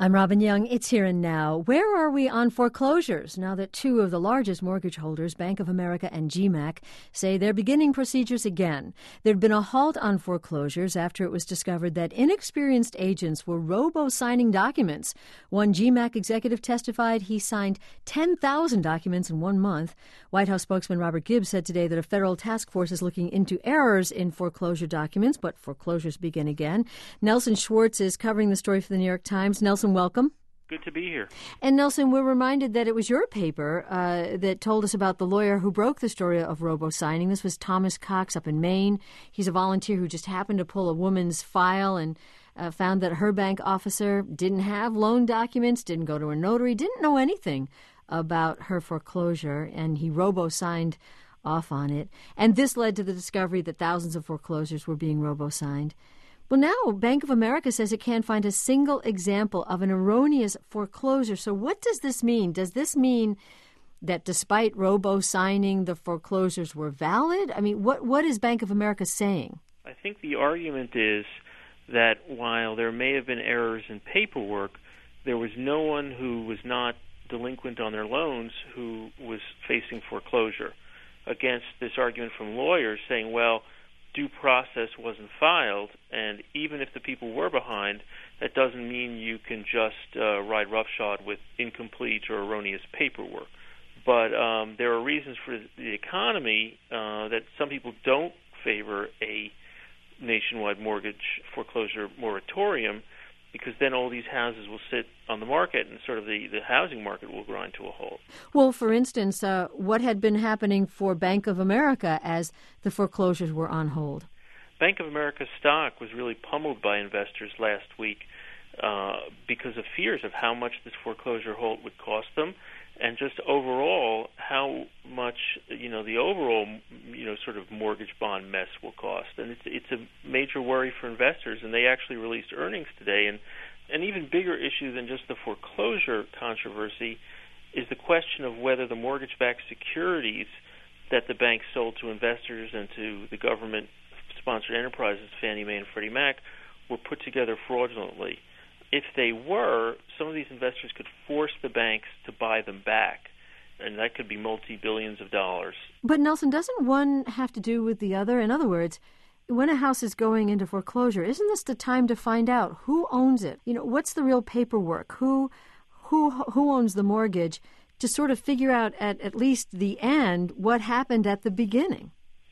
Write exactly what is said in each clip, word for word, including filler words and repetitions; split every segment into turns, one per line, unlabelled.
I'm Robin Young. It's Here and Now. Where are we on foreclosures now that two of the largest mortgage holders, Bank of America and G MAC, say they're beginning procedures again? There'd been a halt on foreclosures after it was discovered that inexperienced agents were robo-signing documents. One G MAC executive testified he signed ten thousand documents in one month. White House spokesman Robert Gibbs said today that a federal task force is looking into errors in foreclosure documents, but foreclosures begin again. Nelson Schwartz is covering the story for the New York Times. Nelson, welcome.
Good to be here.
And Nelson, we're reminded that it was your paper uh, that told us about the lawyer who broke the story of robo-signing. This was Thomas Cox up in Maine. He's a volunteer who just happened to pull a woman's file and uh, found that her bank officer didn't have loan documents, didn't go to a notary, didn't know anything about her foreclosure, and he robo-signed off on it. And this led to the discovery that thousands of foreclosures were being robo-signed. Well, now Bank of America says it can't find a single example of an erroneous foreclosure. So what does this mean? Does this mean that despite robo-signing, the foreclosures were valid? I mean, what what is Bank of America saying?
I think the argument is that while there may have been errors in paperwork, there was no one who was not delinquent on their loans who was facing foreclosure, against this argument from lawyers saying, well, due process wasn't filed, and even if the people were behind, that doesn't mean you can just uh, ride roughshod with incomplete or erroneous paperwork. But um, there are reasons for the economy uh, that some people don't favor a nationwide mortgage foreclosure moratorium, because then all these houses will sit on the market and sort of the, the housing market will grind to a halt.
Well, for instance, uh, what had been happening for Bank of America as the foreclosures were on hold?
Bank of America stock was really pummeled by investors last week uh, because of fears of how much this foreclosure halt would cost them, and just overall how much, you know, the overall, you know, sort of mortgage bond mess will cost. And it's it's a major worry for investors, and they actually released earnings today. And an even bigger issue than just the foreclosure controversy is the question of whether the mortgage-backed securities that the bank sold to investors and to the government-sponsored enterprises, Fannie Mae and Freddie Mac, were put together fraudulently. If they were, some of these investors could force the banks to buy them back, and that could be multi-billions of dollars.
But, Nelson, doesn't one have to do with the other? In other words, when a house is going into foreclosure, isn't this the time to find out who owns it? You know, what's the real paperwork? Who who, who owns the mortgage, to sort of figure out at, at least the end what happened at the beginning?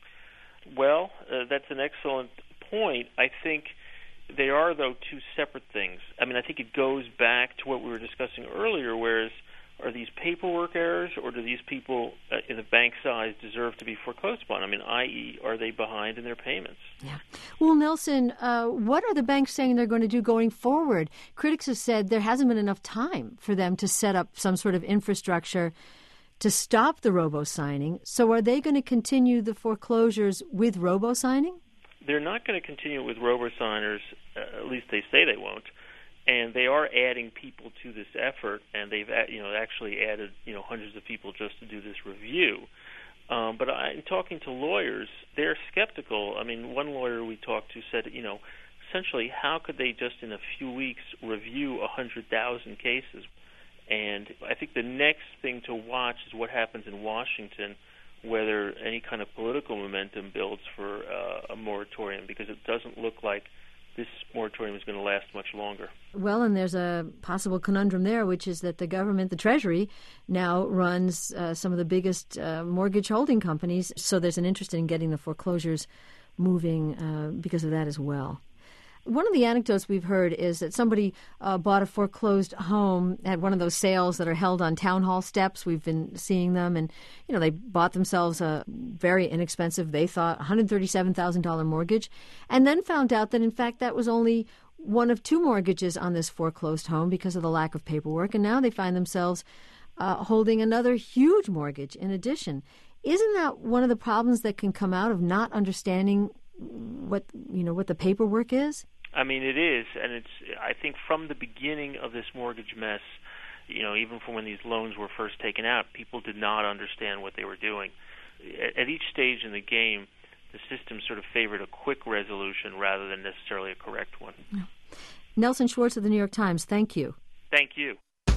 Well, uh, that's an excellent point. I think they are, though, two separate things. I mean, I think it goes back to what we were discussing earlier, whereas are these paperwork errors, or do these people uh, in the bank size deserve to be foreclosed upon? I mean, that is, are they behind in their payments?
Yeah. Well, Nelson, uh, what are the banks saying they're going to do going forward? Critics have said there hasn't been enough time for them to set up some sort of infrastructure to stop the robo-signing. So are they going to continue the foreclosures with robo-signing?
They're not going to continue with robo-signers, uh, at least they say they won't, and they are adding people to this effort, and they've you know actually added you know hundreds of people just to do this review. Um, but I, in talking to lawyers, they're skeptical. I mean, one lawyer we talked to said, you know, essentially, how could they just in a few weeks review one hundred thousand cases? And I think the next thing to watch is what happens in Washington, whether any kind of political momentum builds for uh, a moratorium, because it doesn't look like this moratorium is going to last much longer.
Well, and there's a possible conundrum there, which is that the government, the Treasury, now runs uh, some of the biggest uh, mortgage holding companies, so there's an interest in getting the foreclosures moving uh, because of that as well. One of the anecdotes we've heard is that somebody uh, bought a foreclosed home at one of those sales that are held on town hall steps. We've been seeing them, and you know they bought themselves a very inexpensive, they thought, one hundred thirty-seven thousand dollars mortgage, and then found out that in fact that was only one of two mortgages on this foreclosed home because of the lack of paperwork, and now they find themselves uh, holding another huge mortgage in addition. Isn't that one of the problems that can come out of not understanding what you know what the paperwork is?
I mean, it is, and it's. I think from the beginning of this mortgage mess, you know, even from when these loans were first taken out, people did not understand what they were doing. At, at each stage in the game, the system sort of favored a quick resolution rather than necessarily a correct one.
Nelson Schwartz of the New York Times, thank you.
Thank you.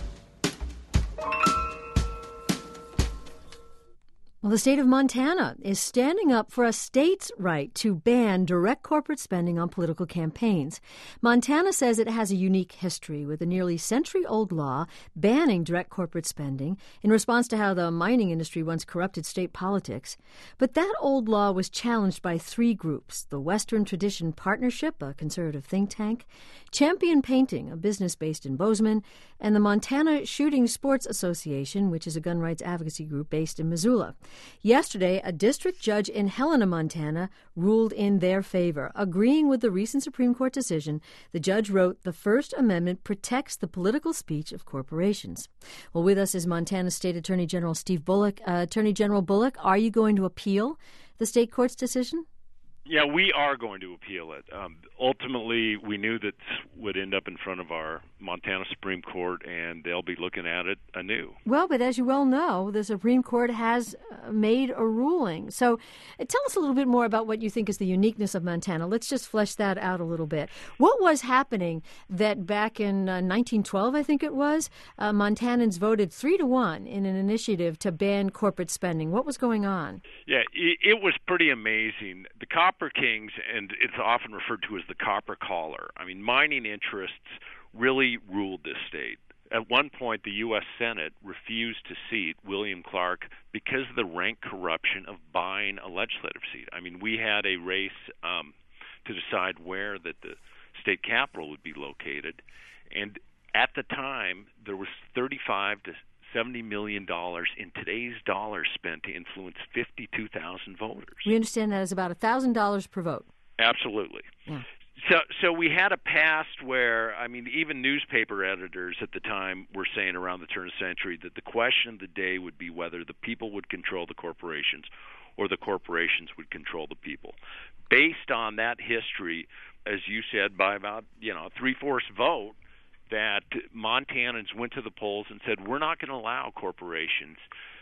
Well, the state of Montana is standing up for a state's right to ban direct corporate spending on political campaigns. Montana says it has a unique history with a nearly century-old law banning direct corporate spending in response to how the mining industry once corrupted state politics. But that old law was challenged by three groups: the Western Tradition Partnership, a conservative think tank, Champion Painting, a business based in Bozeman, and the Montana Shooting Sports Association, which is a gun rights advocacy group based in Missoula. Yesterday, a district judge in Helena, Montana, ruled in their favor. Agreeing with the recent Supreme Court decision, the judge wrote, "The First Amendment protects the political speech of corporations." Well, with us is Montana State Attorney General Steve Bullock. Uh, Attorney General Bullock, are you going to appeal the state court's decision?
Yeah, we are going to appeal it. Um, ultimately, we knew that would end up in front of our Montana Supreme Court, and they'll be looking at it anew.
Well, but as you well know, the Supreme Court has made a ruling. So uh, tell us a little bit more about what you think is the uniqueness of Montana. Let's just flesh that out a little bit. What was happening that back in uh, nineteen twelve, I think it was, uh, Montanans voted three to one in an initiative to ban corporate spending? What was going on?
Yeah, it, it was pretty amazing. The Copper Kings, and it's often referred to as the Copper Collar. I mean, mining interests really ruled this state. At one point, the U S Senate refused to seat William Clark because of the rank corruption of buying a legislative seat. I mean, we had a race um, to decide where that the state capitol would be located, and at the time, there was thirty-five to seventy million dollars in today's dollars spent to influence fifty-two thousand voters.
We understand that is about one thousand dollars per vote.
Absolutely.
Yeah.
So so we had a past where, I mean, even newspaper editors at the time were saying around the turn of the century that the question of the day would be whether the people would control the corporations or the corporations would control the people. Based on that history, as you said, by about, you know, three-fourths vote, that Montanans went to the polls and said, we're not going to allow corporations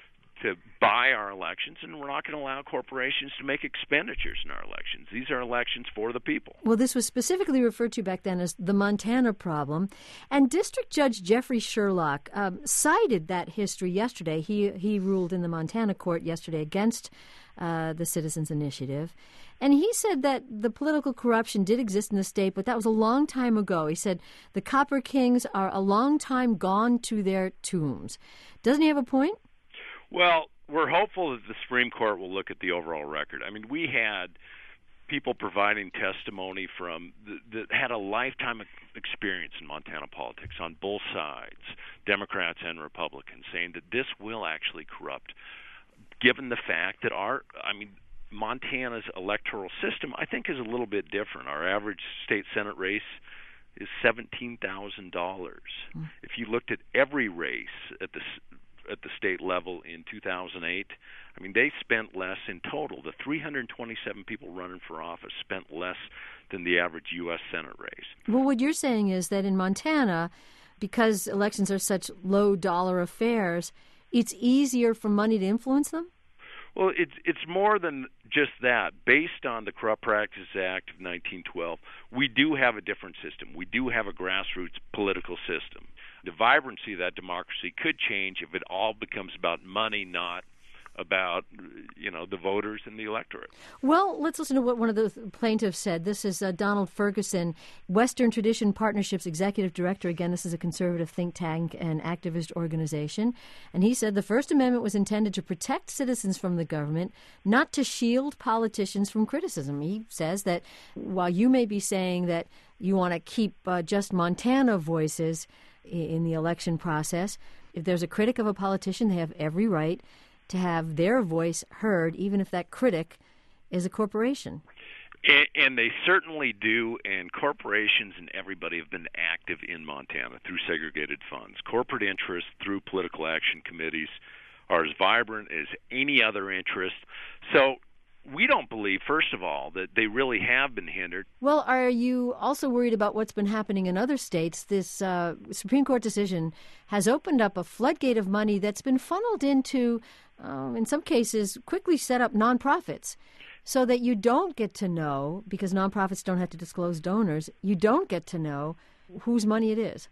to buy our elections, and we're not going to allow corporations to make expenditures in our elections. These are elections for the people.
Well, this was specifically referred to back then as the Montana problem. And District Judge Jeffrey Sherlock um, cited that history yesterday. He, he ruled in the Montana court yesterday against uh, the Citizens Initiative. And he said that the political corruption did exist in the state, but that was a long time ago. He said the Copper Kings are a long time gone to their tombs. Doesn't he have a point?
Well, we're hopeful that the Supreme Court will look at the overall record. I mean, we had people providing testimony from that had a lifetime experience in Montana politics on both sides, Democrats and Republicans, saying that this will actually corrupt, given the fact that our, I mean, Montana's electoral system, I think, is a little bit different. Our average state Senate race is seventeen thousand dollars. Mm. If you looked at every race at the at the state level in two thousand eight, I mean, they spent less in total. The three hundred twenty-seven people running for office spent less than the average U S Senate race.
Well, what you're saying is that in Montana, because elections are such low-dollar affairs, it's easier for money to influence them?
Well, it's it's more than just that. Based on the Corrupt Practices Act of nineteen twelve, we do have a different system. We do have a grassroots political system. The vibrancy of that democracy could change if it all becomes about money, not about, you know, the voters and the electorate.
Well, let's listen to what one of the plaintiffs said. This is uh, Donald Ferguson, Western Tradition Partnership's executive director. Again, this is a conservative think tank and activist organization. And he said the First Amendment was intended to protect citizens from the government, not to shield politicians from criticism. He says that while you may be saying that you want to keep uh, just Montana voices in the election process, if there's a critic of a politician, they have every right to have their voice heard, even if that critic is a corporation.
And, and they certainly do, and corporations and everybody have been active in Montana through segregated funds. Corporate interests through political action committees are as vibrant as any other interest. So we don't believe, first of all, that they really have been hindered.
Well, are you also worried about what's been happening in other states? This uh, Supreme Court decision has opened up a floodgate of money that's been funneled into, um, in some cases, quickly set up nonprofits, so that you don't get to know, because nonprofits don't have to disclose donors, you don't get to know whose money it is.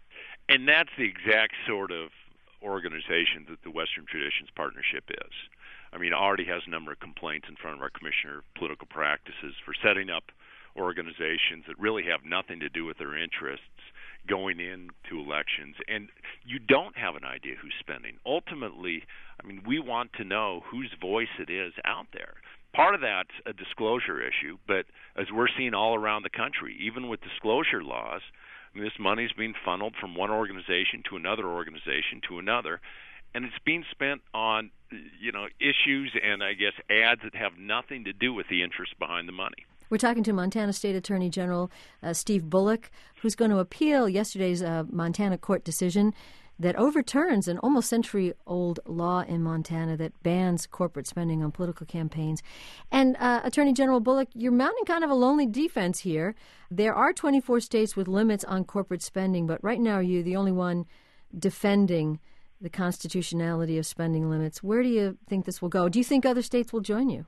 And that's the exact sort of organization that the Western Traditions Partnership is. I mean, already has a number of complaints in front of our Commissioner of Political Practices for setting up organizations that really have nothing to do with their interests going into elections. And you don't have an idea who's spending. Ultimately, I mean, we want to know whose voice it is out there. Part of that's a disclosure issue, but as we're seeing all around the country, even with disclosure laws, I mean, this money is being funneled from one organization to another organization to another, and it's being spent on, you know, issues and, I guess, ads that have nothing to do with the interest behind the money.
We're talking to Montana State Attorney General uh, Steve Bullock, who's going to appeal yesterday's uh, Montana court decision that overturns an almost century-old law in Montana that bans corporate spending on political campaigns. And uh, Attorney General Bullock, you're mounting kind of a lonely defense here. There are twenty-four states with limits on corporate spending, but right now you're the only one defending the constitutionality of spending limits. Where do you think this will go? Do you think other states will join you?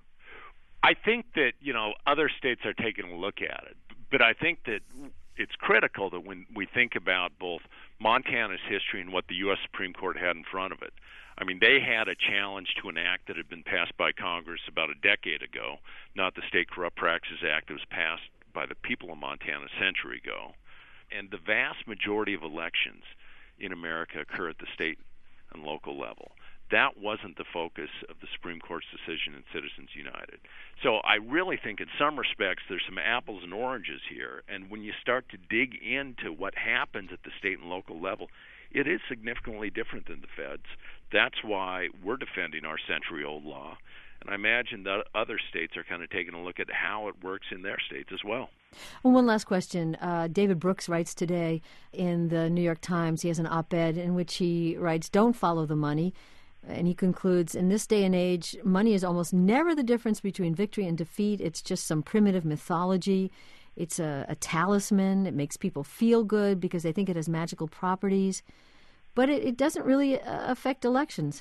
I think that, you know, other states are taking a look at it, but I think that it's critical that when we think about both Montana's history and what the U S Supreme Court had in front of it. I mean, they had a challenge to an act that had been passed by Congress about a decade ago, not the State Corrupt Practices Act that was passed by the people of Montana a century ago. And the vast majority of elections in America occur at the state and local level. That wasn't the focus of the Supreme Court's decision in Citizens United. So I really think in some respects there's some apples and oranges here. And when you start to dig into what happens at the state and local level, it is significantly different than the feds. That's why we're defending our century-old law. And I imagine that other states are kind of taking a look at how it works in their states as well.
Well, one last question. Uh, David Brooks writes today in the New York Times, he has an op-ed in which he writes, "Don't follow the money." And he concludes, in this day and age, money is almost never the difference between victory and defeat. It's just some primitive mythology. It's a, a talisman. It makes people feel good because they think it has magical properties. But it, it doesn't really uh, affect elections.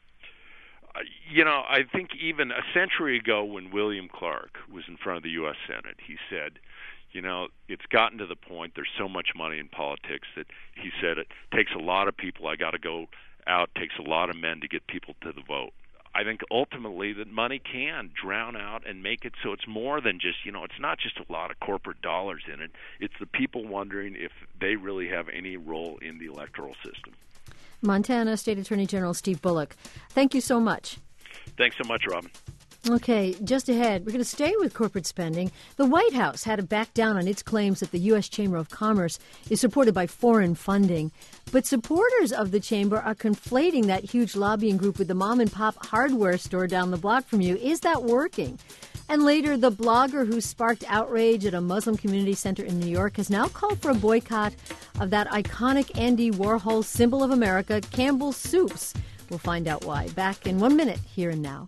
Uh, you know, I think even a century ago when William Clark was in front of the U S Senate, he said, you know, it's gotten to the point, there's so much money in politics that he said it takes a lot of people. I got to go out, takes a lot of men to get people to the vote. I think ultimately that money can drown out and make it so it's more than just, you know, it's not just a lot of corporate dollars in it. It's the people wondering if they really have any role in the electoral system.
Montana State Attorney General Steve Bullock, thank you so much.
Thanks so much, Robin.
Okay, just ahead, we're going to stay with corporate spending. The White House had to back down on its claims that the U S Chamber of Commerce is supported by foreign funding. But supporters of the chamber are conflating that huge lobbying group with the mom-and-pop hardware store down the block from you. Is that working? And later, the blogger who sparked outrage at a Muslim community center in New York has now called for a boycott of that iconic Andy Warhol symbol of America, Campbell's Soups. We'll find out why. Back in one minute, Here and Now.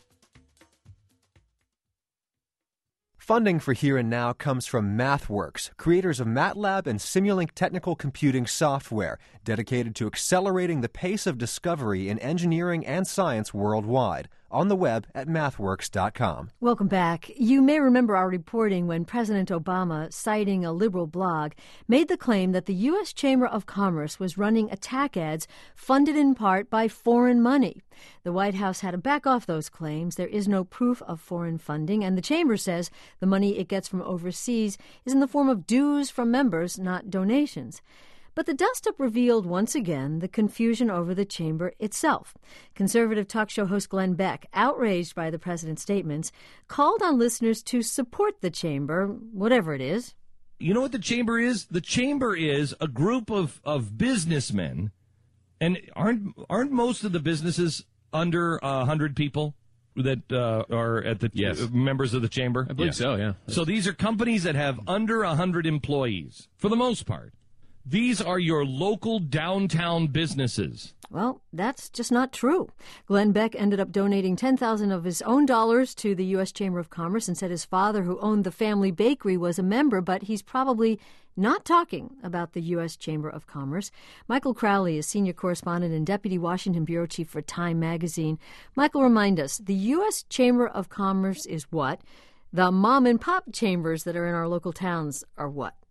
Funding for Here and Now comes from MathWorks, creators of MATLAB and Simulink technical computing software, dedicated to accelerating the pace of discovery in engineering and science worldwide. On the web at mathworks dot com.
Welcome back. You may remember our reporting when President Obama, citing a liberal blog, made the claim that the U S Chamber of Commerce was running attack ads funded in part by foreign money. The White House had to back off those claims. There is no proof of foreign funding, and the Chamber says the money it gets from overseas is in the form of dues from members, not donations. But the dust-up revealed once again the confusion over the chamber itself. Conservative talk show host Glenn Beck, outraged by the president's statements, called on listeners to support the chamber, whatever it is.
You know what the chamber is? The chamber is a group of, of businessmen, and aren't aren't most of the businesses under a uh, hundred people that uh, are at the
yes.
uh, members of the chamber?
I believe yeah. so. Yeah.
So these are companies that have under a hundred employees, for the most part. These are your local downtown businesses.
Well, that's just not true. Glenn Beck ended up donating ten thousand dollars of his own dollars to the U S Chamber of Commerce and said his father, who owned the family bakery, was a member, but he's probably not talking about the U S Chamber of Commerce. Michael Crowley is senior correspondent and deputy Washington bureau chief for Time magazine. Michael, remind us, the U S Chamber of Commerce is what? The mom-and-pop chambers that are in our local towns are what?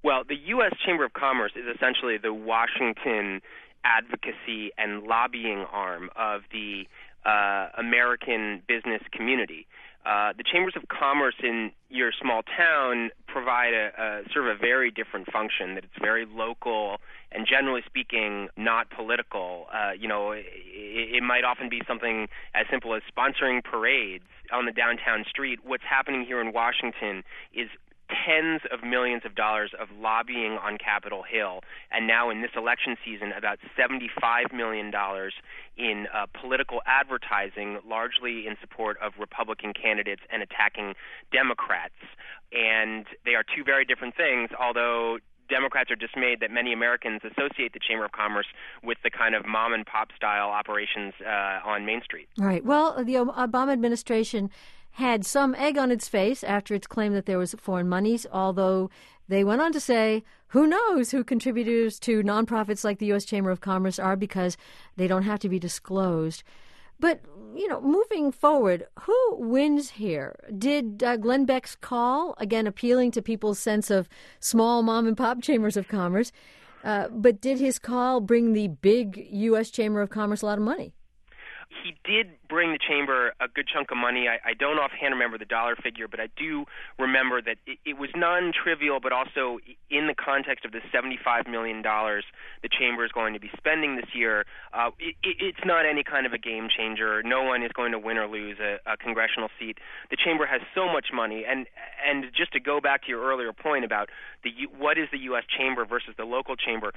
Well, the U S Chamber of Commerce is essentially the Washington advocacy and lobbying arm of the uh, American business community. Uh, the chambers of commerce in your small town provide a, a sort of a very different function, that it's very local and, generally speaking, not political. Uh, you know, it, it might often be something as simple as sponsoring parades on the downtown street. What's happening here in Washington is tens of millions of dollars of lobbying on Capitol Hill, and now in this election season, about seventy-five million dollars in uh, political advertising, largely in support of Republican candidates and attacking Democrats. And they are two very different things, although Democrats are dismayed that many Americans associate the Chamber of Commerce with the kind of mom-and-pop style operations uh, on Main Street.
All right. Well, the Obama administration had some egg on its face after its claim that there was foreign monies, although they went on to say, who knows who contributors to nonprofits like the U S Chamber of Commerce are, because they don't have to be disclosed. But, you know, moving forward, who wins here? Did uh, Glenn Beck's call, again appealing to people's sense of small mom-and-pop chambers of commerce, uh, but did his call bring the big U S Chamber of Commerce a lot of money?
He did bring the chamber a good chunk of money. I, I don't offhand remember the dollar figure, but I do remember that it, it was non-trivial, but also in the context of the seventy-five million dollars the chamber is going to be spending this year, uh, it, it, it's not any kind of a game changer. No one is going to win or lose a, a congressional seat. The chamber has so much money, and and just to go back to your earlier point about the what is the U S chamber versus the local chamber,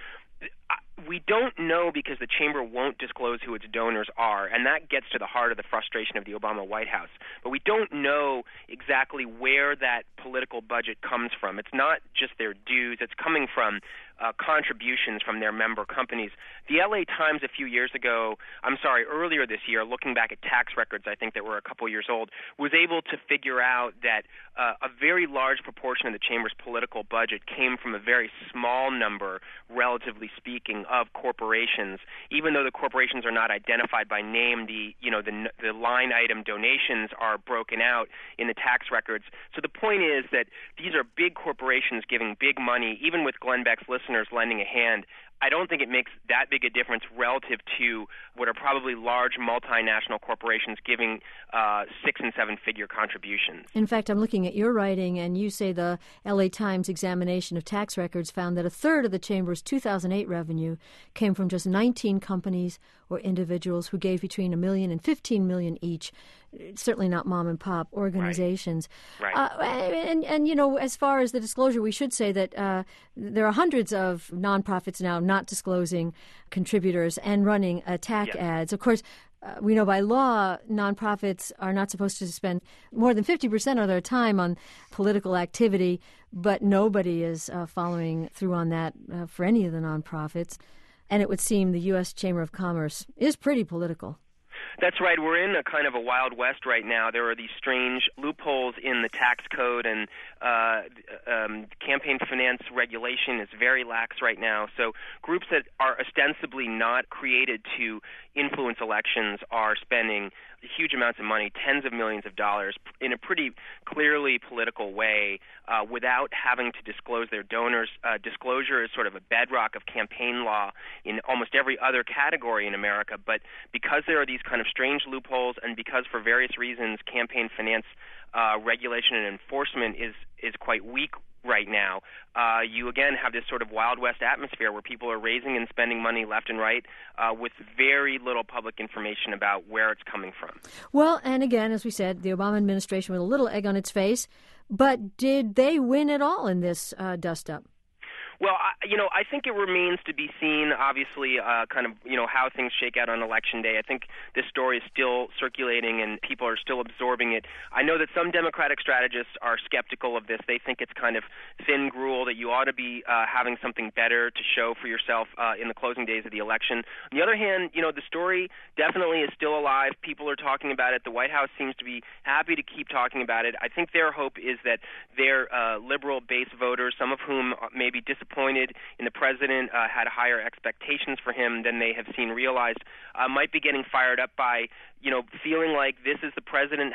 we don't know because the chamber won't disclose who its donors are, and that gets to the heart of the frustration of the Obama White House. But we don't know exactly where that political budget comes from. It's not just their dues. It's coming from uh, contributions from their member companies. The L A Times a few years ago, I'm sorry, earlier this year, looking back at tax records I think that were a couple years old, was able to figure out that uh, a very large proportion of the chamber's political budget came from a very small number, relatively speaking, of corporations. Even though the corporations are not identified by name, the you know the the line item donations are broken out in the tax records. So the point is that these are big corporations giving big money, even with Glenn Beck's listeners lending a hand. I don't think it makes that big a difference relative to what are probably large multinational corporations giving uh, six- and seven-figure contributions.
In fact, I'm looking at your writing, and you say the L A Times examination of tax records found that a third of the Chamber's two thousand eight revenue came from just nineteen companies or individuals who gave between a million and fifteen million each. Certainly not mom-and-pop organizations.
Right.
Right. Uh, and, and, you know, as far as the disclosure, we should say that uh, there are hundreds of nonprofits now not disclosing contributors and running attack
yes.
ads. Of course, uh, we know by law nonprofits are not supposed to spend more than fifty percent of their time on political activity, but nobody is uh, following through on that uh, for any of the nonprofits. And it would seem the U S Chamber of Commerce is pretty political.
That's right. We're in a kind of a Wild West right now. There are these strange loopholes in the tax code, and uh, um, campaign finance regulation is very lax right now. So groups that are ostensibly not created to influence elections are spending huge amounts of money, tens of millions of dollars, in a pretty clearly political way uh, without having to disclose their donors. Uh, disclosure is sort of a bedrock of campaign law in almost every other category in America. But because there are these kind of strange loopholes, and because for various reasons campaign finance uh, regulation and enforcement is is quite weak right now, uh, you again have this sort of Wild West atmosphere where people are raising and spending money left and right uh, with very little public information about where it's coming from.
Well, and again, as we said, the Obama administration with a little egg on its face, but did they win at all in this uh, dust-up?
Well, I, you know, I think it remains to be seen, obviously, uh, kind of, you know, how things shake out on Election Day. I think this story is still circulating and people are still absorbing it. I know that some Democratic strategists are skeptical of this. They think it's kind of thin gruel, that you ought to be uh, having something better to show for yourself uh, in the closing days of the election. On the other hand, you know, the story definitely is still alive. People are talking about it. The White House seems to be happy to keep talking about it. I think their hope is that their uh, liberal base voters, some of whom may be disappointed Disappointed in the president, uh, had higher expectations for him than they have seen realized, uh, might be getting fired up by, you know, feeling like this is the president having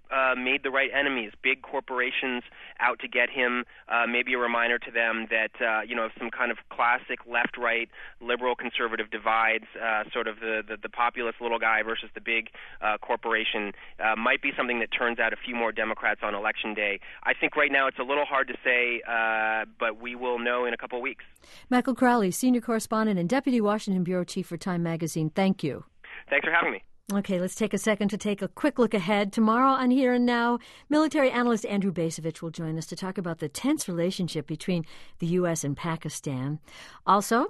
uh, made the right enemies, big corporations out to get him, uh, maybe a reminder to them that, uh, you know, some kind of classic left-right, liberal-conservative divides, uh, sort of the, the, the populist little guy versus the big uh, corporation, uh, might be something that turns out a few more Democrats on Election Day. I think right now it's a little hard to say, uh, but we will know in a couple of weeks.
Michael Crowley, senior correspondent and deputy Washington bureau chief for Time Magazine, thank you.
Thanks for having me.
Okay, let's take a second to take a quick look ahead. Tomorrow on Here and Now, military analyst Andrew Bacevich will join us to talk about the tense relationship between the U S and Pakistan. Also,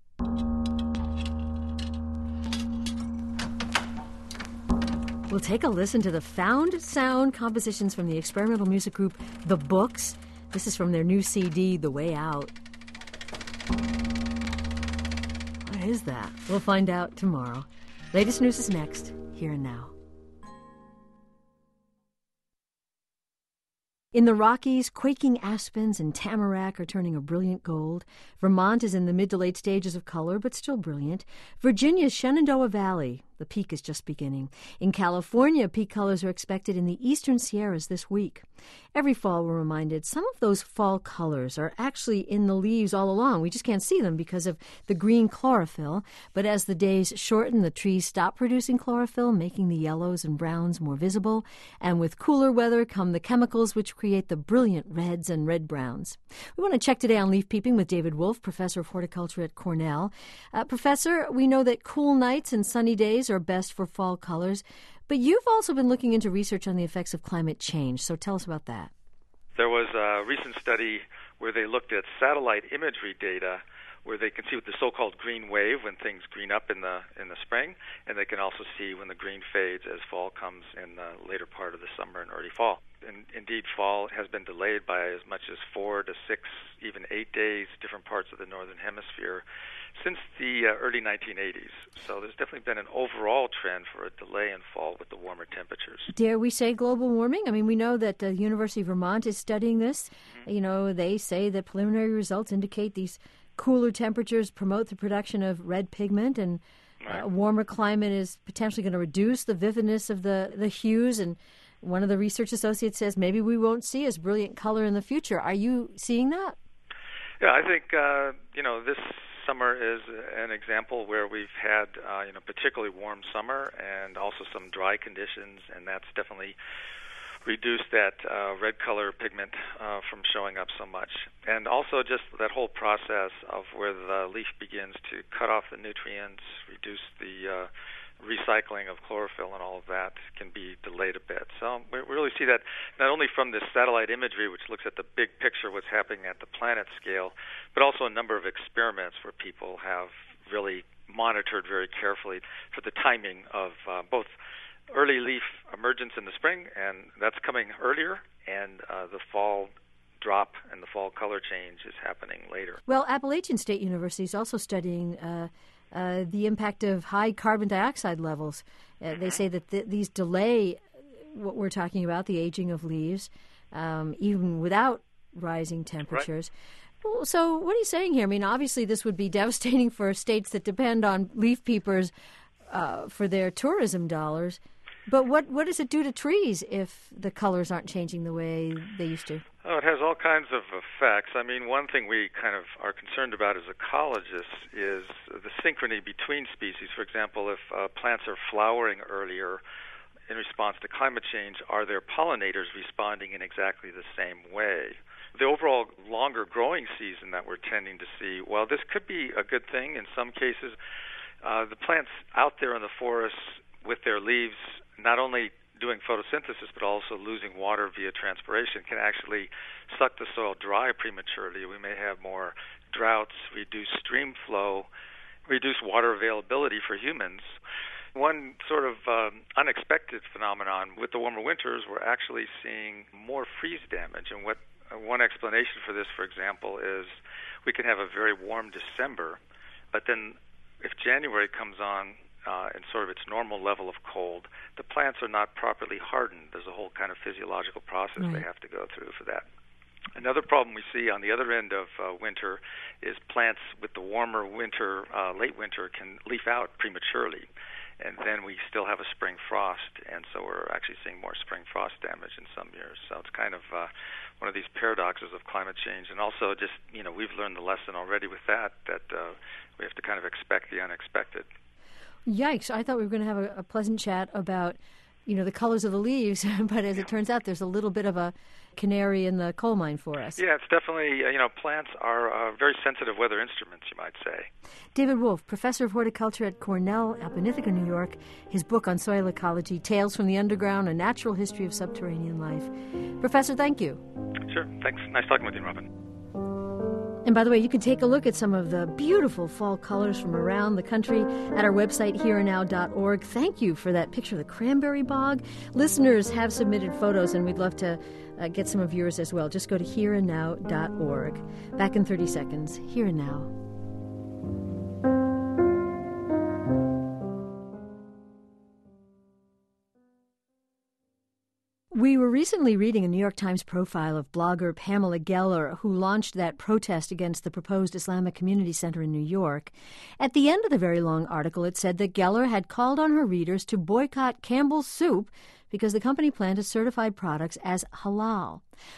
we'll take a listen to the found sound compositions from the experimental music group The Books. This is from their new C D, The Way Out. What is that? We'll find out tomorrow. Latest news is next, Here and Now. In the Rockies, quaking aspens and tamarack are turning a brilliant gold. Vermont is in the mid to late stages of color, but still brilliant. Virginia's Shenandoah Valley, the peak is just beginning. In California, peak colors are expected in the eastern Sierras this week. Every fall, we're reminded, some of those fall colors are actually in the leaves all along. We just can't see them because of the green chlorophyll. But as the days shorten, the trees stop producing chlorophyll, making the yellows and browns more visible. And with cooler weather come the chemicals which create the brilliant reds and red-browns. We want to check today on leaf peeping with David Wolf, professor of horticulture at Cornell. Uh, professor, we know that cool nights and sunny days are best for fall colors, but you've also been looking into research on the effects of climate change, so tell us about that.
There was a recent study where they looked at satellite imagery data where they can see the so-called green wave when things green up in the in the spring, and they can also see when the green fades as fall comes in the later part of the summer and early fall. And indeed, fall has been delayed by as much as four to six, even eight days, different parts of the northern hemisphere, since the uh, early nineteen eighties. So there's definitely been an overall trend for a delay in fall with the warmer temperatures.
Dare we say global warming? I mean, we know that the University of Vermont is studying this. Mm-hmm. You know, they say that preliminary results indicate these cooler temperatures promote the production of red pigment, and
right.
a warmer climate is potentially going to reduce the vividness of the, the hues. And one of the research associates says maybe we won't see as brilliant color in the future. Are you seeing that?
Yeah, I think, uh, you know, this summer is an example where we've had, uh, you know, particularly warm summer and also some dry conditions, and that's definitely reduce that uh, red color pigment uh, from showing up so much. And also just that whole process of where the leaf begins to cut off the nutrients, reduce the uh, recycling of chlorophyll and all of that can be delayed a bit. So we really see that not only from this satellite imagery, which looks at the big picture, what's happening at the planet scale, but also a number of experiments where people have really monitored very carefully for the timing of uh, both early leaf emergence in the spring, and that's coming earlier, and uh, the fall drop and the fall color change is happening later.
Well, Appalachian State University is also studying uh, uh, the impact of high carbon dioxide levels. Uh, they say that th- these delay what we're talking about, the aging of leaves, um, even without rising temperatures. Right. Well, so what are you saying here? I mean, obviously this would be devastating for states that depend on leaf peepers uh, for their tourism dollars. But what, what does it do to trees if the colors aren't changing the way they used to?
Oh, it has all kinds of effects. I mean, one thing we kind of are concerned about as ecologists is the synchrony between species. For example, if uh, plants are flowering earlier in response to climate change, are their pollinators responding in exactly the same way? The overall longer growing season that we're tending to see, well, this could be a good thing in some cases. Uh, the plants out there in the forests with their leaves not only doing photosynthesis but also losing water via transpiration can actually suck the soil dry prematurely. We may have more droughts, reduced stream flow, reduced water availability for humans. One sort of um, unexpected phenomenon with the warmer winters, we're actually seeing more freeze damage. And what uh, one explanation for this, for example, is we can have a very warm December, but then if January comes on Uh, and sort of its normal level of cold, the plants are not properly hardened. There's a whole kind of physiological process right. they have to go through for that. Another problem we see on the other end of uh, winter is plants with the warmer winter, uh, late winter, can leaf out prematurely. and then we still have a spring frost, and so we're actually seeing more spring frost damage in some years. So it's kind of uh, one of these paradoxes of climate change, and also just, you know, we've learned the lesson already with that, that uh, we have to kind of expect the unexpected.
Yikes, I thought we were going to have a, a pleasant chat about, you know, the colors of the leaves, but as it turns out, there's a little bit of a canary in the coal mine for us.
Yeah, it's definitely, uh, you know, plants are uh, very sensitive weather instruments, you might say.
David Wolf, professor of horticulture at Cornell, Apponetica, New York. His book on soil ecology, Tales from the Underground, A Natural History of Subterranean Life. Professor, thank you.
Sure, thanks. Nice talking with you, Robin.
And by the way, you can take a look at some of the beautiful fall colors from around the country at our website, here and now dot org. Thank you for that picture of the cranberry bog. Listeners have submitted photos, and we'd love to uh, get some of yours as well. Just go to here and now dot org. Back in thirty seconds. Here and Now. We were recently reading a New York Times profile of blogger Pamela Geller, who launched that protest against the proposed Islamic Community Center in New York. At the end of the very long article, it said that Geller had called on her readers to boycott Campbell's Soup because the company planned to certify products as halal.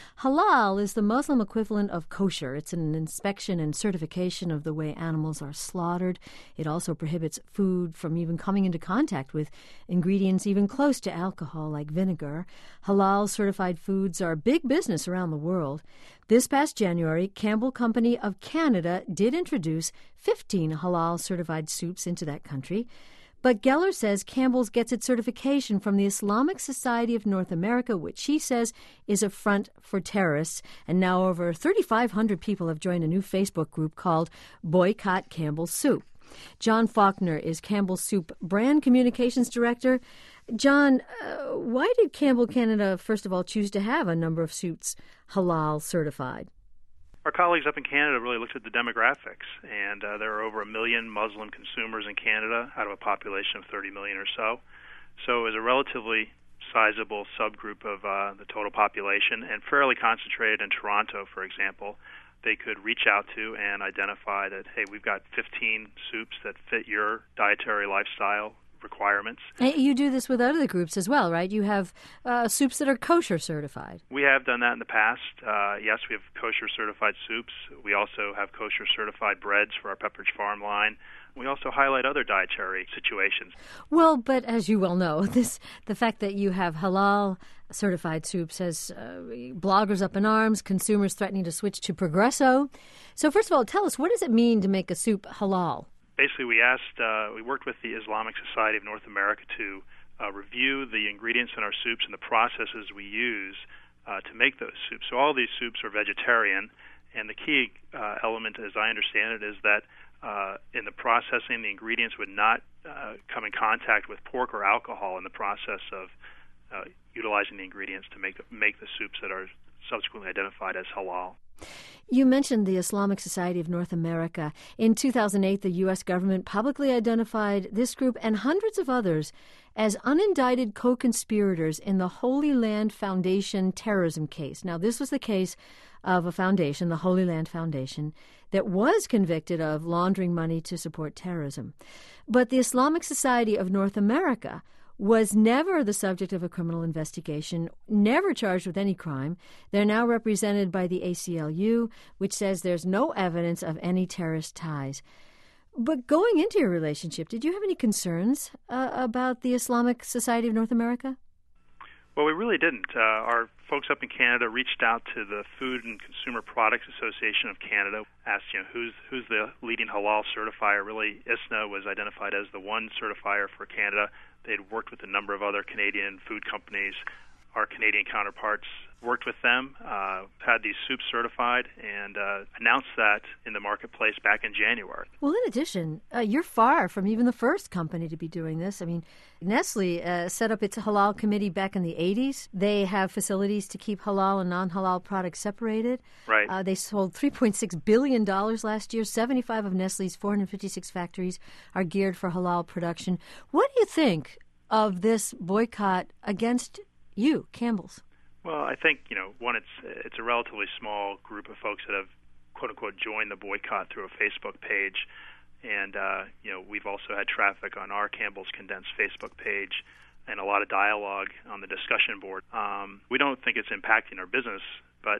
Halal is the Muslim equivalent of kosher. It's an inspection and certification of the way animals are slaughtered. It also prohibits food from even coming into contact with ingredients even close to alcohol, like vinegar. Halal-certified foods are big business around the world. This past January, Campbell Company of Canada did introduce fifteen halal-certified soups into that country. But Geller says Campbell's gets its certification from the Islamic Society of North America, which she says is a front for terrorists. And now over thirty-five hundred people have joined a new Facebook group called Boycott Campbell's Soup. John Faulkner is Campbell's Soup Brand Communications Director. John, uh, why did Campbell Canada, first of all, choose to have a number of soups halal certified?
Our colleagues up in Canada really looked at the demographics, and uh, there are over a million Muslim consumers in Canada out of a population of thirty million or so. So it was a relatively sizable subgroup of uh, the total population, and fairly concentrated in Toronto, for example. They could reach out to and identify that, hey, we've got fifteen soups that fit your dietary lifestyle requirements.
And you do this with other groups as well, right? You have uh, soups that are kosher certified.
We have done that in the past. Uh, yes, we have kosher certified soups. We also have kosher certified breads for our Pepperidge Farm line. We also highlight other dietary situations.
Well, but as you well know, this the fact that you have halal certified soups has uh, bloggers up in arms, consumers threatening to switch to Progresso. So first of all, tell us, what does it mean to make a soup halal?
Basically, we asked, uh, we worked with the Islamic Society of North America to uh, review the ingredients in our soups and the processes we use uh, to make those soups. So all these soups are vegetarian, and the key uh, element, as I understand it, is that uh, in the processing, the ingredients would not uh, come in contact with pork or alcohol in the process of uh, utilizing the ingredients to make make the soups that are subsequently identified as halal.
You mentioned the Islamic Society of North America. In two thousand eight, the U S government publicly identified this group and hundreds of others as unindicted co-conspirators in the Holy Land Foundation terrorism case. Now, this was the case of a foundation, the Holy Land Foundation, that was convicted of laundering money to support terrorism. But the Islamic Society of North America was never the subject of a criminal investigation, never charged with any crime. They're now represented by the A C L U, which says there's no evidence of any terrorist ties. But going into your relationship, did you have any concerns uh, about the Islamic Society of North America?
Well, we really didn't. Uh, our folks up in Canada reached out to the Food and Consumer Products Association of Canada, asked, you know, who's who's the leading halal certifier. Really, I S N A was identified as the one certifier for Canada. They'd worked with a number of other Canadian food companies. Our Canadian counterparts worked with them, uh, had these soups certified, and uh, announced that in the marketplace back in January.
Well, in addition, uh, you're far from even the first company to be doing this. I mean, Nestle uh, set up its halal committee back in the eighties. They have facilities to keep halal and non-halal products separated.
Right.
Uh, they sold three point six billion dollars last year. seventy-five of Nestle's four hundred fifty-six factories are geared for halal production. What do you think of this boycott against you, Campbell's?
Well, I think, you know, one, it's it's a relatively small group of folks that have, quote-unquote, joined the boycott through a Facebook page. And, uh, you know, we've also had traffic on our Campbell's Condensed Facebook page and a lot of dialogue on the discussion board. Um, we don't think it's impacting our business, but...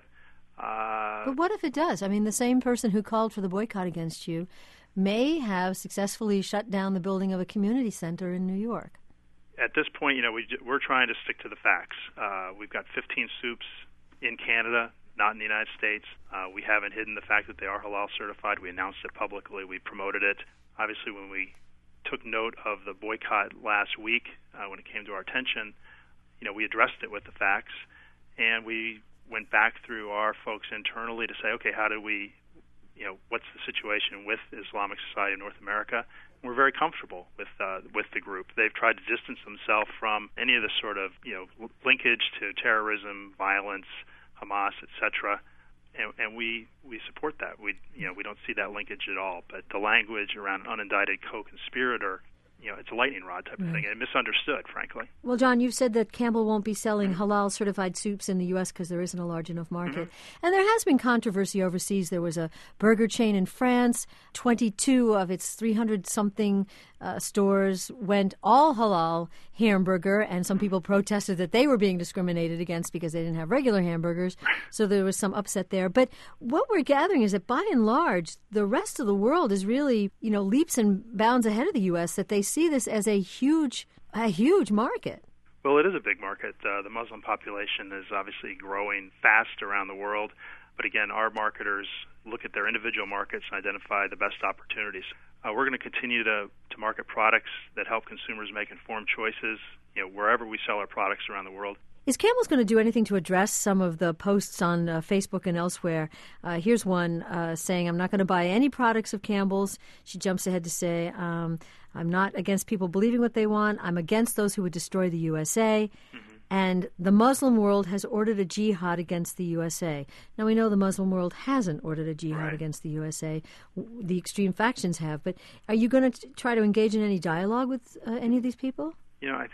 Uh,
but what if it does? I mean, the same person who called for the boycott against you may have successfully shut down the building of a community center in New York.
At this point, you know, we, we're trying to stick to the facts. Uh, we've got fifteen soups in Canada, not in the United States. Uh, we haven't hidden the fact that they are halal certified. We announced it publicly. We promoted it. Obviously, when we took note of the boycott last week, uh, when it came to our attention, you know, we addressed it with the facts, and we went back through our folks internally to say, okay, how do we, you know, what's the situation with Islamic Society of North America? And we're very comfortable with uh, with the group. They've tried to distance themselves from any of the sort of, you know, linkage to terrorism, violence, Hamas, et cetera. And, and we, we support that. We you know we don't see that linkage at all. But the language around unindicted co-conspirator, you know, it's a lightning rod type of
right.
thing, and misunderstood, frankly.
Well, John, you've said that Campbell won't be selling halal-certified soups in the U S because there isn't a large enough market. Mm-hmm. And there has been controversy overseas. There was a burger chain in France. twenty-two of its three hundred something uh, stores went all halal hamburger, and some people protested that they were being discriminated against because they didn't have regular hamburgers. So there was some upset there. But what we're gathering is that by and large, the rest of the world is really, you know, leaps and bounds ahead of the U S, that they see this as a huge, a huge market.
Well, it is a big market. Uh, the Muslim population is obviously growing fast around the world. But again, our marketers look at their individual markets and identify the best opportunities. Uh, we're going to continue to, to market products that help consumers make informed choices, you know, wherever we sell our products around the world.
Is Campbell's going to do anything to address some of the posts on uh, Facebook and elsewhere? Uh, here's one uh, saying, I'm not going to buy any products of Campbell's. She jumps ahead to say, um, I'm not against people believing what they want. I'm against those who would destroy the U S A. Mm-hmm. And the Muslim world has ordered a jihad against the U S A. Now, we know the Muslim world hasn't ordered a jihad
right.
against the U S A. The extreme factions have. But are you going to try to engage in any dialogue with uh, any of these people?
You know, I...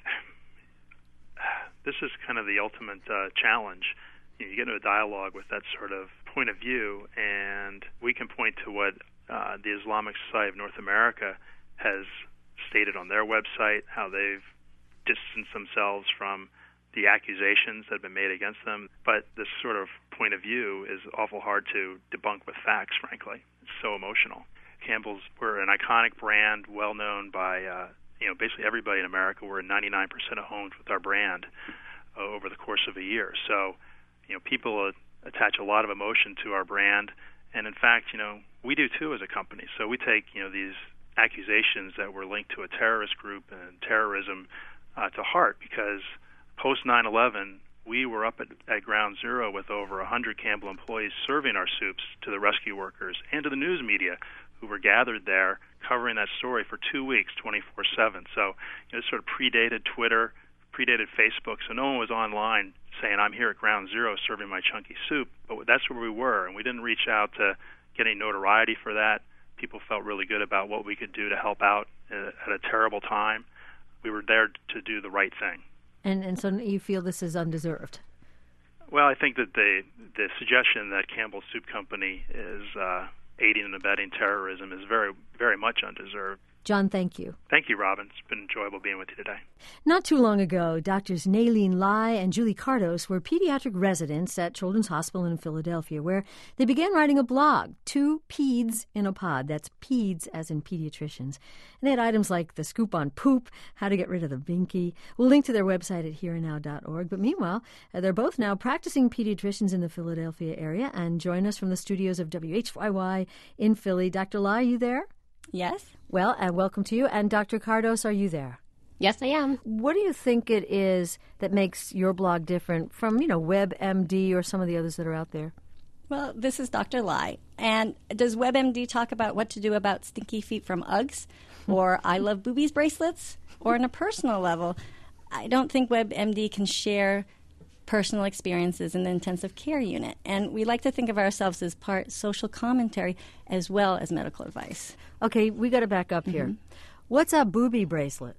This is kind of the ultimate uh, challenge. You know, you get into a dialogue with that sort of point of view, and we can point to what uh, the Islamic Society of North America has stated on their website, how they've distanced themselves from the accusations that have been made against them. But this sort of point of view is awful hard to debunk with facts, frankly. It's so emotional. Campbell's, we're an iconic brand, well known by uh, you know, basically everybody in America. We're in ninety-nine percent of homes with our brand uh, over the course of a year. So, you know, people uh, attach a lot of emotion to our brand. And in fact, you know, we do too as a company. So we take, you know, these accusations that we're linked to a terrorist group and terrorism uh, to heart, because post nine eleven, we were up at, at ground zero with over one hundred Campbell employees serving our soups to the rescue workers and to the news media who were gathered there covering that story for two weeks, twenty-four seven. So, you know, it sort of predated Twitter, predated Facebook, so no one was online saying, I'm here at ground zero serving my chunky soup. But that's where we were, and we didn't reach out to get any notoriety for that. People felt really good about what we could do to help out at a terrible time. We were there to do the right thing.
And and so you feel this is undeserved?
Well, I think that the the suggestion that Campbell's Soup Company is uh, aiding and abetting terrorism is very, very much undeserved.
John, thank you.
Thank you, Robin. It's been enjoyable being with you today.
Not too long ago, Doctors Nayleen Lai and Julie Cardos were pediatric residents at Children's Hospital in Philadelphia, where they began writing a blog, Two Peds in a Pod. That's peds as in pediatricians. And they had items like the scoop on poop, how to get rid of the binky. We'll link to their website at here and now dot org. But meanwhile, uh, they're both now practicing pediatricians in the Philadelphia area and join us from the studios of W H Y Y in Philly. Doctor Lai, are you there?
Yes.
Well, and welcome to you. And Doctor Cardos, are you there?
Yes, I am.
What do you think it is that makes your blog different from, you know, WebMD or some of the others that are out there?
Well, this is Doctor Lai. And does WebMD talk about what to do about stinky feet from Uggs or I Love Boobies bracelets? Or on a personal level, I don't think WebMD can share personal experiences in the intensive care unit. And we like to think of ourselves as part social commentary as well as medical advice.
Okay, we got to back up here. Mm-hmm. What's a booby bracelet?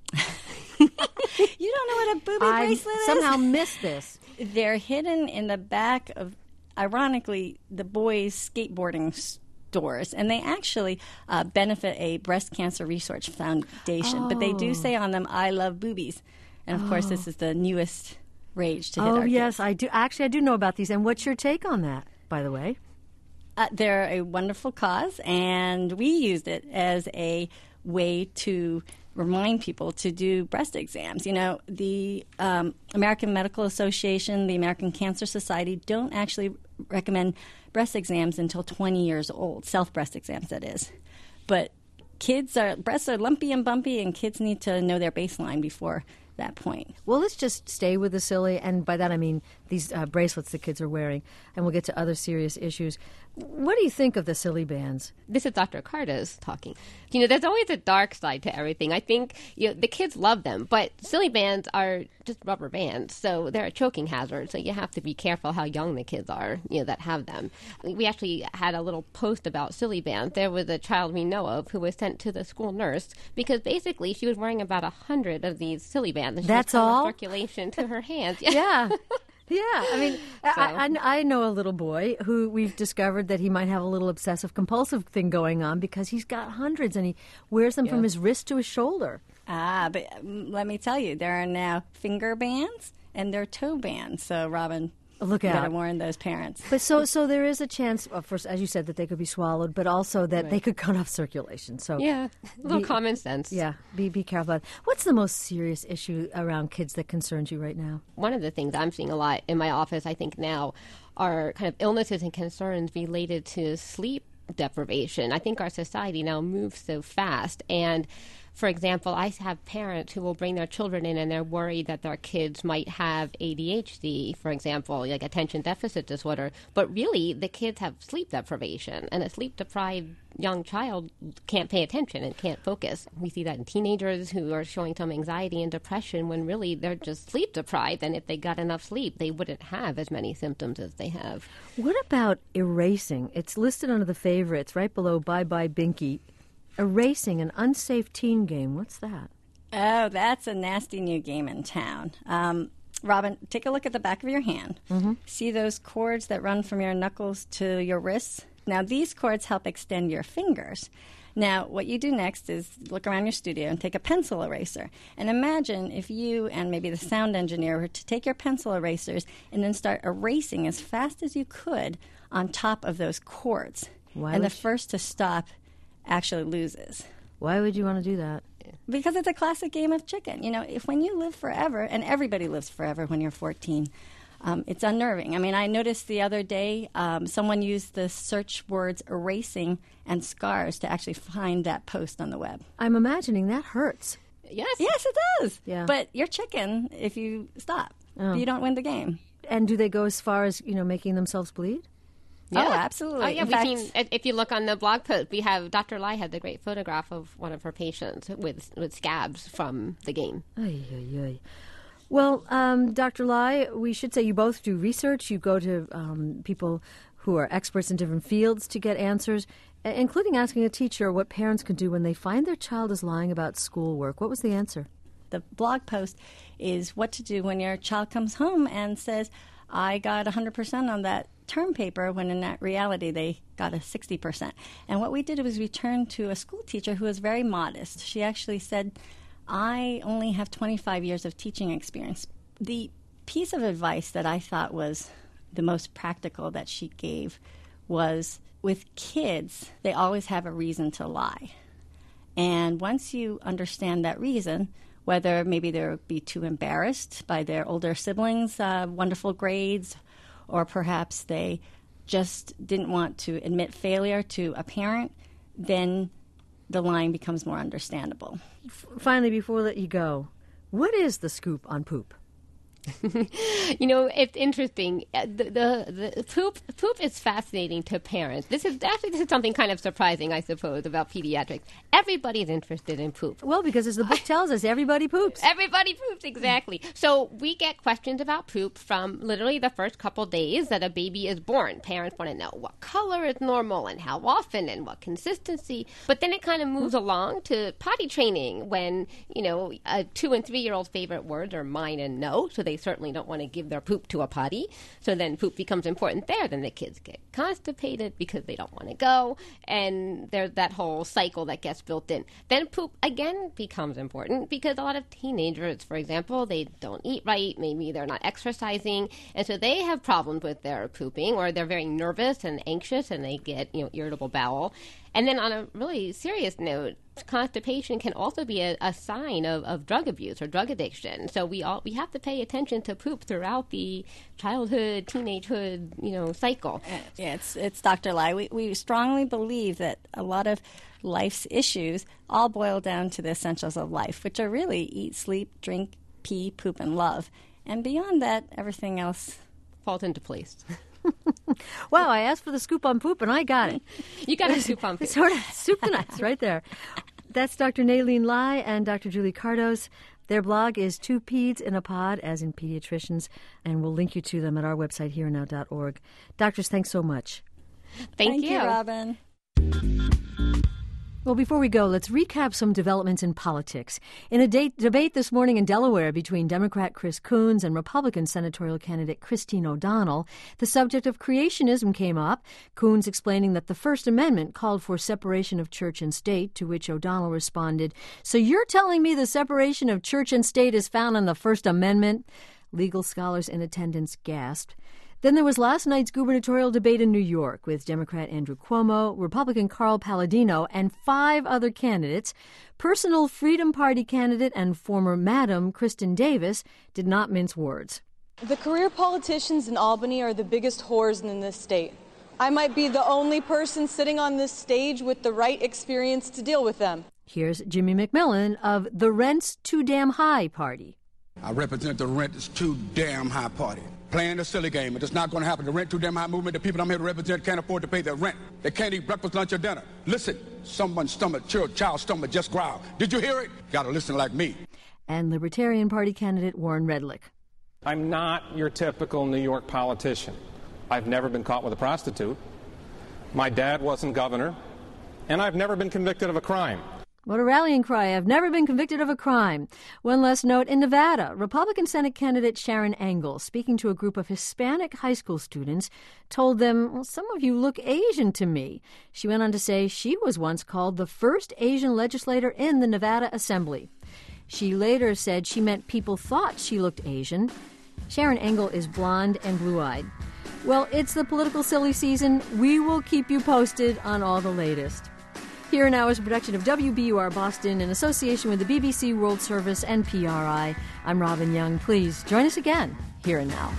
You don't know what a booby
I
bracelet is?
somehow missed this.
They're hidden in the back of, ironically, the boys' skateboarding doors, and they actually uh, benefit a breast cancer research foundation. Oh. But they do say on them, "I love boobies," and of oh. course, this is the newest rage to hit
oh,
our
yes,
kids.
I do. Actually, I do know about these. And what's your take on that, by the way?
Uh, they're a wonderful cause, and we used it as a way to remind people to do breast exams. You know, the um, American Medical Association, the American Cancer Society don't actually recommend breast exams until twenty years old, self-breast exams, that is. But kids are, breasts are lumpy and bumpy, and kids need to know their baseline before that point.
Well, let's just stay with the silly, and by that I mean these uh, bracelets the kids are wearing, and we'll get to other serious issues. What do you think of the silly bands?
This is Doctor Cardos talking. You know, there's always a dark side to everything. I think, you know, the kids love them, but silly bands are just rubber bands, so they're a choking hazard, so you have to be careful how young the kids are, you know, that have them. We actually had a little post about silly bands. There was a child we know of who was sent to the school nurse because basically she was wearing about a hundred of these silly bands. And she
That's
was
all?
circulation to her hands.
Yeah. Yeah, I mean,
So.
I, I, I know a little boy who we've discovered that he might have a little obsessive-compulsive thing going on because he's got hundreds and he wears them
Yeah.
from his wrist to his shoulder.
Ah, but um, let me tell you, there are now finger bands and there are toe bands. So, Robin,
Look
you
out.
better warn those parents.
But so so there is a chance, of course, as you said, that they could be swallowed, but also that
Right.
they could cut off circulation. So
Yeah, a little
Be-
common sense.
Yeah, be be careful. What's the most serious issue around kids that concerns you right now?
One of the things I'm seeing a lot in my office, I think now, are kind of illnesses and concerns related to sleep deprivation. I think our society now moves so fast. And for example, I have parents who will bring their children in and they're worried that their kids might have A D H D, for example, like attention deficit disorder. But really, the kids have sleep deprivation, and a sleep-deprived young child can't pay attention and can't focus. We see that in teenagers who are showing some anxiety and depression when really they're just sleep-deprived, and if they got enough sleep, they wouldn't have as many symptoms as they have.
What about erasing? It's listed under the favorites right below Bye Bye Binky. Erasing, an unsafe teen game. What's that?
Oh, that's a nasty new game in town. Um, Robin, take a look at the back of your hand.
Mm-hmm.
See those cords that run from your knuckles to your wrists? Now, these cords help extend your fingers. Now, what you do next is look around your studio and take a pencil eraser. And imagine if you and maybe the sound engineer were to take your pencil erasers and then start erasing as fast as you could on top of those cords.
Why
and the
would you-
first to stop actually loses.
Why would you want to do that?
Because it's a classic game of chicken. You know, if when you live forever, and everybody lives forever when you're fourteen, um, it's unnerving. I mean, I noticed the other day um, someone used the search words erasing and scars to actually find that post on the web.
I'm imagining that hurts.
Yes.
Yes, it does.
Yeah.
But you're chicken if you stop.
Oh.
You don't win the game.
And do they go as far as, you know, making themselves bleed?
Yeah.
Oh, absolutely.
Oh, yeah,
In
we've
fact-
seen, if if you look on the blog post, we have Doctor Lai had the great photograph of one of her patients with, with scabs from the game.
Ay, ay, ay. Well, um, Doctor Lai, we should say you both do research. You go to um, people who are experts in different fields to get answers, i- including asking a teacher what parents can do when they find their child is lying about schoolwork. What was the answer?
The blog post is what to do when your child comes home and says, I got one hundred percent on that term paper, when in that reality they got a sixty percent. And what we did was we turned to a school teacher who was very modest. She actually said, I only have twenty-five years of teaching experience. The piece of advice that I thought was the most practical that she gave was, with kids, they always have a reason to lie. And once you understand that reason, whether maybe they'll be too embarrassed by their older siblings' uh, wonderful grades, or perhaps they just didn't want to admit failure to a parent, then the lying becomes more understandable.
F- finally, before we let you go, what is the scoop on poop?
You know, it's interesting. Uh, The, the the poop poop is fascinating to parents. This is actually this is something kind of surprising, I suppose, about pediatrics. Everybody's interested in poop.
Well, because as the book tells us, everybody poops.
Everybody poops, exactly. So we get questions about poop from literally the first couple days that a baby is born. Parents want to know what color is normal and how often and what consistency. But then it kind of moves along to potty training when, you know, a two and three-year-old's favorite words are mine and no. So they they certainly don't want to give their poop to a potty. So then poop becomes important there. Then the kids get constipated because they don't want to go. And there's that whole cycle that gets built in. Then poop, again, becomes important because a lot of teenagers, for example, they don't eat right. Maybe they're not exercising. And so they have problems with their pooping, or they're very nervous and anxious and they get, you know, irritable bowel. And then on a really serious note, constipation can also be a, a sign of, of drug abuse or drug addiction. So we all we have to pay attention to poop throughout the childhood, teenagehood, you know, cycle.
Yeah, it's it's Doctor Lai. We we strongly believe that a lot of life's issues all boil down to the essentials of life, which are really eat, sleep, drink, pee, poop, and love. And beyond that, everything else
falls into place.
Wow, I asked for the scoop on poop, and I got it.
You got a scoop on poop.
It's sort of soup to nuts right there. That's Doctor Nalene Lai and Doctor Julie Kardos. Their blog is Two Peds in a Pod, as in pediatricians, and we'll link you to them at our website, here and now dot org. Doctors, thanks so much.
Thank,
Thank
you.
you, Robin.
Well, before we go, let's recap some developments in politics. In a date, debate this morning in Delaware between Democrat Chris Coons and Republican senatorial candidate Christine O'Donnell, the subject of creationism came up, Coons explaining that the First Amendment called for separation of church and state, to which O'Donnell responded, "So you're telling me the separation of church and state is found in the First Amendment?" Legal scholars in attendance gasped. Then there was last night's gubernatorial debate in New York with Democrat Andrew Cuomo, Republican Carl Palladino, and five other candidates. Personal Freedom Party candidate and former Madam Kristen Davis did not mince words.
The career politicians in Albany are the biggest whores in this state. I might be the only person sitting on this stage with the right experience to deal with them.
Here's Jimmy McMillan of the Rent's Too Damn High Party.
I represent the Rent is Too Damn High Party. Playing the silly game. It's not going to happen. The Rent Too Damn High movement, the people I'm here to represent can't afford to pay their rent. They can't eat breakfast, lunch, or dinner. Listen, someone's stomach, child, child's stomach just growled. Did you hear it? Got to listen like me.
And Libertarian Party candidate Warren Redlick.
I'm not your typical New York politician. I've never been caught with a prostitute. My dad wasn't governor. And I've never been convicted of a crime.
What a rallying cry. I've never been convicted of a crime. One last note, in Nevada, Republican Senate candidate Sharon Engel, speaking to a group of Hispanic high school students, told them, well, some of you look Asian to me. She went on to say she was once called the first Asian legislator in the Nevada Assembly. She later said she meant people thought she looked Asian. Sharon Engel is blonde and blue-eyed. Well, it's the political silly season. We will keep you posted on all the latest. Here Now is a production of W B U R Boston in association with the B B C World Service and P R I. I'm Robin Young. Please join us again, Here and Now.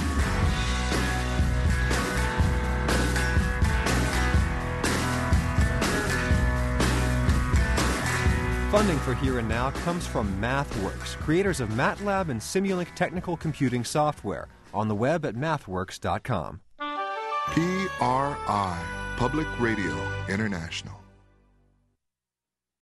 Funding for Here and Now comes from MathWorks, creators of MATLAB and Simulink technical computing software, on the web at mathworks dot com.
P R I, Public Radio International.